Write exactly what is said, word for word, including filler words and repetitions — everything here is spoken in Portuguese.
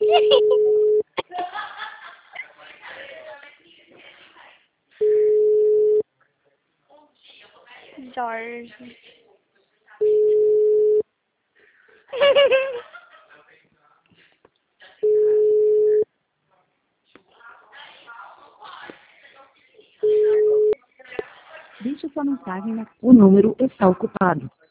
Jorge. Deixe sua mensagem na... O número está ocupado.